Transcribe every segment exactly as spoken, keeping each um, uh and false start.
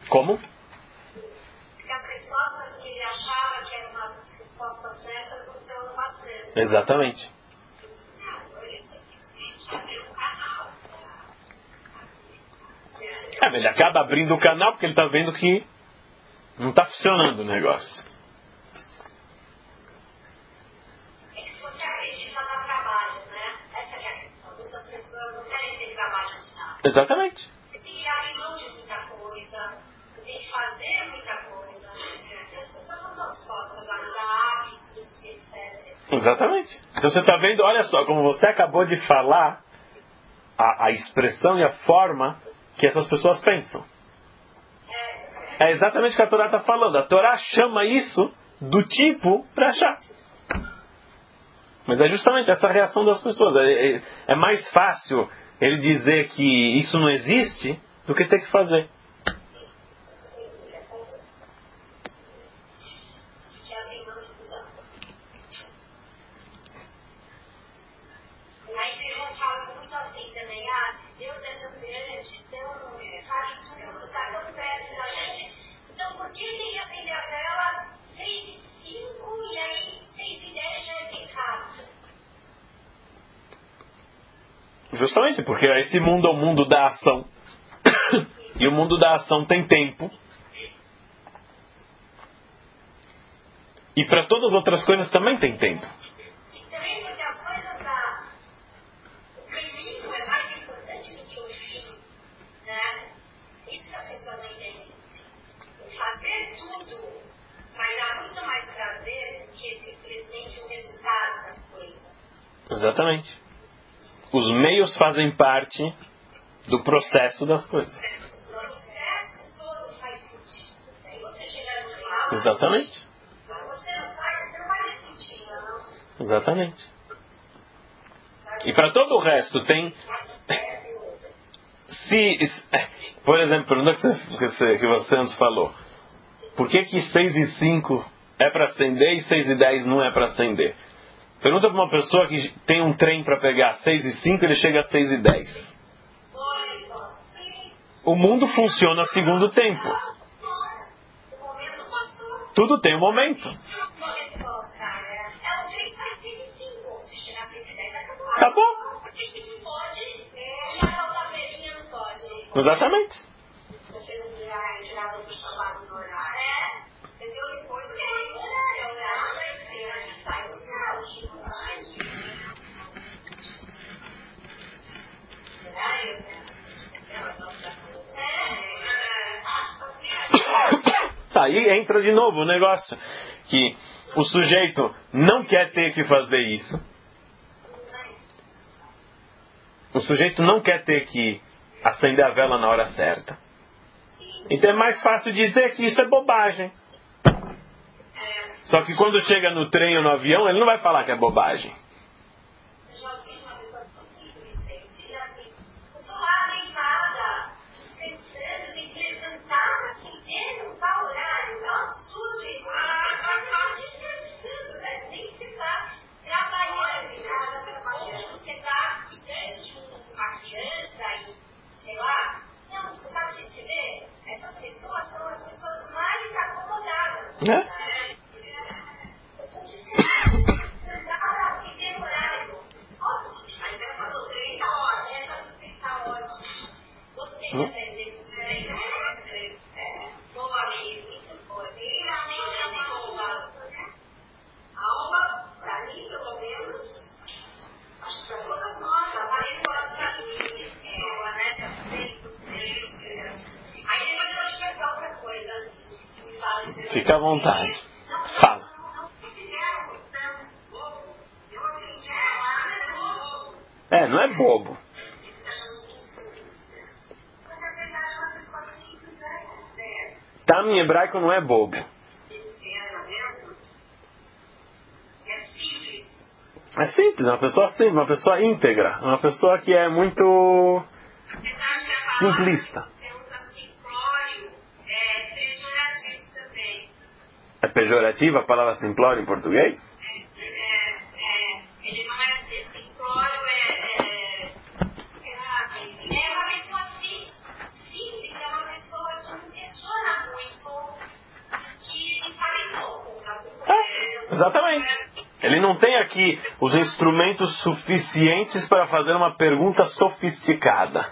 Como? Porque as respostas que ele achava que eram as respostas certas não estão fazendo. Exatamente. É, ele acaba abrindo o canal porque ele está vendo que não está funcionando o negócio. É que se você acredita, dá trabalho, né? Essa é a questão. Muitas pessoas não querem ter trabalho de nada. Exatamente. Você tem que abrir mão de muita coisa, você tem que fazer muita coisa. E as pessoas não estão dispostas a mudar hábitos, etcétera. Exatamente. Então você está vendo, olha só, como você acabou de falar, a, a expressão e a forma que essas pessoas pensam. É exatamente o que a Torá está falando. A Torá chama isso do tipo para achar. Mas é justamente essa reação das pessoas. É, é, é mais fácil ele dizer que isso não existe do que ter que fazer. Aí tem uma fala muito assim também, ah, Deus é tão grande, tão, sabe tudo, está tão perto da gente. Então por que tem que acender a vela seis e cinco e aí seis e dez já é pecado? Justamente porque esse mundo é o mundo da ação. E o mundo da ação tem tempo. E para todas as outras coisas também tem tempo. E também porque as coisas da... O caminho é mais importante do que o fim, né? Isso que as pessoas não entendem. Fazer tudo vai dar muito mais prazer do que simplesmente o resultado das coisas. Exatamente. Os meios fazem parte do processo das coisas. O processo todo faz sentido. Aí você chega no final... Exatamente. Mas você não faz, você não faz sentido, não. Exatamente. E para todo o resto tem... Se, por exemplo, pergunta que você, que você, que você antes falou. Por que que seis e cinco é para acender e seis e dez não é para acender? Pergunta para uma pessoa que tem um trem para pegar seis e cinco, ele chega a seis e dez. O mundo funciona segundo tempo. Tudo tem um momento. Acabou. Exatamente. Você não virar tirado do trabalho no horário. É. Você deu depois que é o horário. É o horário da empresa. Sai do céu. Tá, aí entra de novo o negócio. Que o sujeito não quer ter que fazer isso. O sujeito não quer ter que acender a vela na hora certa. Então é mais fácil dizer que isso é bobagem. Só que quando chega no trem ou no avião, ele não vai falar que é bobagem. Eu já ouvi uma pessoa tão inteligente, assim, eu tô lá deitada, descansando, tem que levantar, assim, ter um tal horário, é um absurdo isso. Você tá descansando, né? Nem que você tá trabalhando em casa, trabalhando, você tá cuidando de uma criança e, sei lá, não, você tá de se ver, essas pessoas são as pessoas mais acomodadas. É? Hum? Fica à vontade. Fala. É, não é bobo. Tá, em hebraico não é bobo. É simples, é uma pessoa simples, uma pessoa íntegra, uma pessoa que é muito simplista. É pejorativa a palavra simplório em português? É, é, ele não é simplório, é, é, é, é uma pessoa simples, simples, é uma pessoa que não questiona Exatamente. Ele não tem aqui os instrumentos suficientes para fazer uma pergunta sofisticada.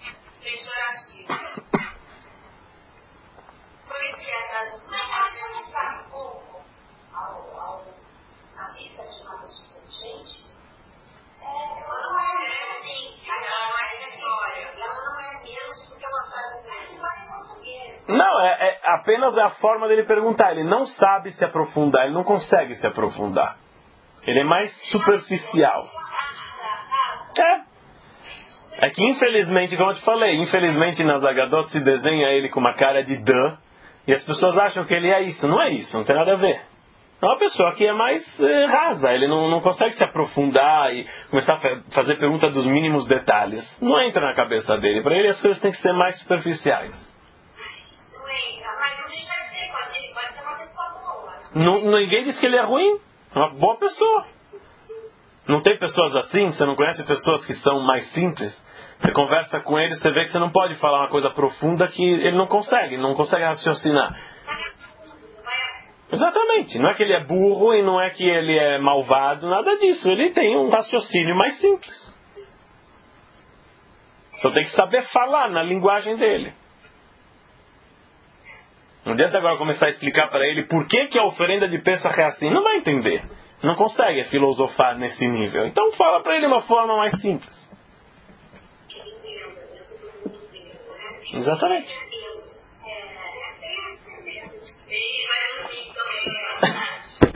Por isso que a tradução ajuda um pouco a vista de uma pessoa gente. Ela não é assim, ela não é história, ela não é menos porque ela sabe inglês, mas português. Não, é, é apenas a forma dele perguntar. Ele não sabe se aprofundar, ele não consegue se aprofundar. Ele é mais superficial. É. É que infelizmente, como eu te falei, infelizmente nas Agadot se desenha ele com uma cara de dã. E as pessoas acham que ele é isso. Não é isso, não tem nada a ver. É uma pessoa que é mais eh, rasa. Ele não, não consegue se aprofundar e começar a fa- fazer pergunta dos mínimos detalhes. Não entra na cabeça dele. Para ele as coisas têm que ser mais superficiais. Não entra, mas não deixa de ser, pode, ele pode ser uma pessoa boa. Não, ninguém diz que ele é ruim. É uma boa pessoa. Não tem pessoas assim? Você não conhece pessoas que são mais simples? Você conversa com ele, você vê que você não pode falar uma coisa profunda que ele não consegue, não consegue raciocinar. Exatamente. Não é que ele é burro e não é que ele é malvado, nada disso. Ele tem um raciocínio mais simples. Então tem que saber falar na linguagem dele. Não adianta agora começar a explicar para ele por que, que a oferenda de Pesach é assim. Não vai entender. Não consegue filosofar nesse nível. Então fala para ele de uma forma mais simples. Exatamente.